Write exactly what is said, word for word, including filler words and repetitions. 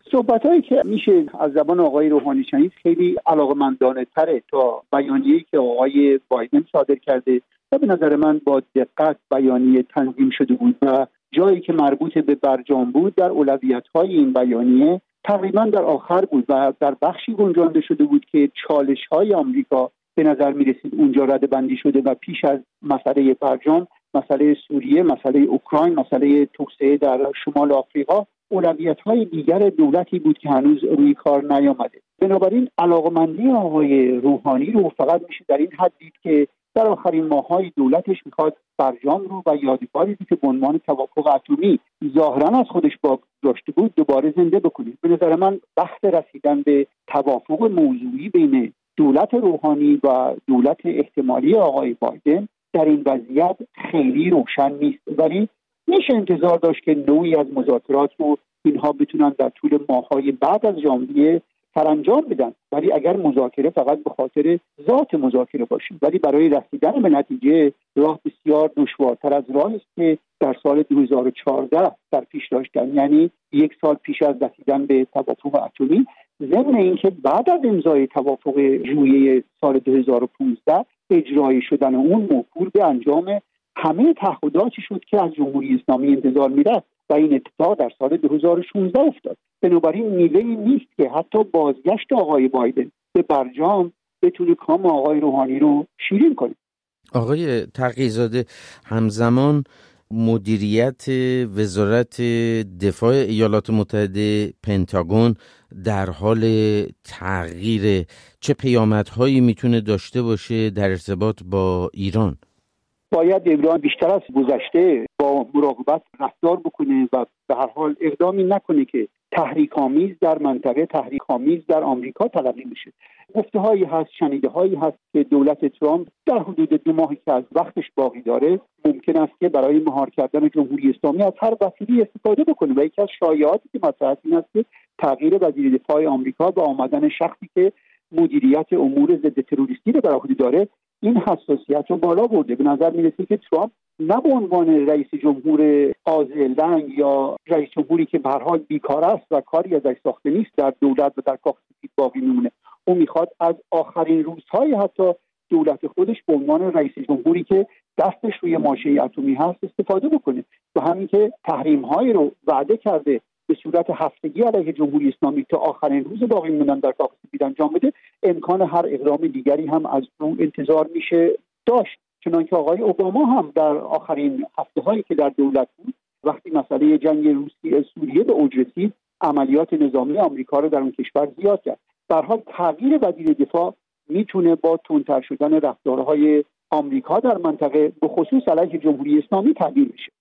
صحبت‌هایی که میشه از زبان آقای روحانی شنید خیلی علاقه‌مندانه‌تره تا بیانیه‌ای که آقای بایدن صادر کرده و به نظر من با دقت بیانیه تنظیم شده بود و جایی که مربوط به برجام بود در اولویت‌های این بیانیه تقریبا در آخر بود و در بخشی گنجانده شده بود که چالش‌های آمریکا به نظر می‌رسید اونجا رده‌بندی شده و پیش از مسئله برجام، مسئله سوریه، مسئله اوکراین، مسئله توسعه در شمال آفریقا اولویت‌های دیگر دولتی بود که هنوز روی کار نیامده. بنابراین علاقمندی آقای روحانی رو فقط میشه در این حد دید که در آخرین ماه‌های دولتش میخواد برجام رو و یادگاری که به عنوان توافق اتمی ظاهراً از خودش باقی داشته بود دوباره زنده بکنه. به نظر من بحث رسیدن به توافق موضوعی بین دولت روحانی و دولت احتمالی آقای بایدن در این وضعیت خیلی روشن نیست، ولی میشه انتظار داشت که نوعی از مذاکرات رو اینها بتونن در طول ماه‌های بعد از ژانویه سرانجام بدن. ولی اگر مذاکره فقط به خاطر ذات مذاکره باشه ولی برای رسیدن به نتیجه راه بسیار دشوارتر از راهی است که در سال دو هزار و چهارده در پیش داشتن، یعنی یک سال پیش از رسیدن به توافق اتمی، ضمن اینکه بعد از امضای توافق ژوئیه سال دو هزار و پانزده اجرایی شدن اون موکول به انجام همه تعهداتی شد که از جمهوری اسلامی انتظار می‌رفت و این اتفاق در سال دو هزار و شانزده افتاد. بنابراین میوه‌ای نیست که حتی بازگشت آقای بایدن به برجام بتونه کام آقای روحانی رو شیرین کنه. آقای تقی‌زاده، همزمان مدیریت وزارت دفاع ایالات متحده پنتاگون در حال تغییر، چه پیامدهایی میتونه داشته باشه در ارتباط با ایران؟ باید ایران بیشتر از گذشته با مراقبت رفتار بکنه و به هر حال اقدامی نکنه که تحریک‌آمیز در منطقه، تحریک‌آمیز در آمریکا تلقی بشه. گفته‌هایی هست، شنیده‌هایی هست که دولت ترامپ در حدود دو ماهی که از وقتش باقی داره ممکن است که برای مهار کردن جمهوری اسلامی از هر وسیله‌ای استفاده بکنه و یکی از شایعاتی که مطرح این است که تغییر وزیر دفاع آمریکا با آمدن شخصی که مدیریت امور ضد تروریستی رو بر عهده داره این حساسیت رو بالا برده. به نظر میرسه که ترامپ نه به عنوان رئیس جمهور آزلنگ یا رئیس جمهوری که به هر حال بیکار است و کاری ازش ساخته نیست در دولت و در کاخ سفید باقی میمونه، او میخواد از آخرین روزهای حتی دولت خودش به عنوان رئیس جمهوری که دستش روی ماشه اتمی هست استفاده بکنه و همین که تحریم‌های رو وعده کرده به صورت هفتگی علیه جمهوری اسلامی تا آخرین روز باقی موندن در کاخ سفید انجام بده، امکان هر اقدام دیگری هم از اون انتظار میشه داشت. چنانکه آقای اوباما هم در آخرین هفته‌هایی که در دولت بود وقتی مسئله جنگ روسیه سوریه به اوج رسید عملیات نظامی آمریکا رو در اون کشور زیاد کرد. در حال تغییر وزیر دفاع میتونه با تندتر شدن رفتارهای آمریکا در منطقه به خصوص علیه جمهوری اسلامی تغییر بشه.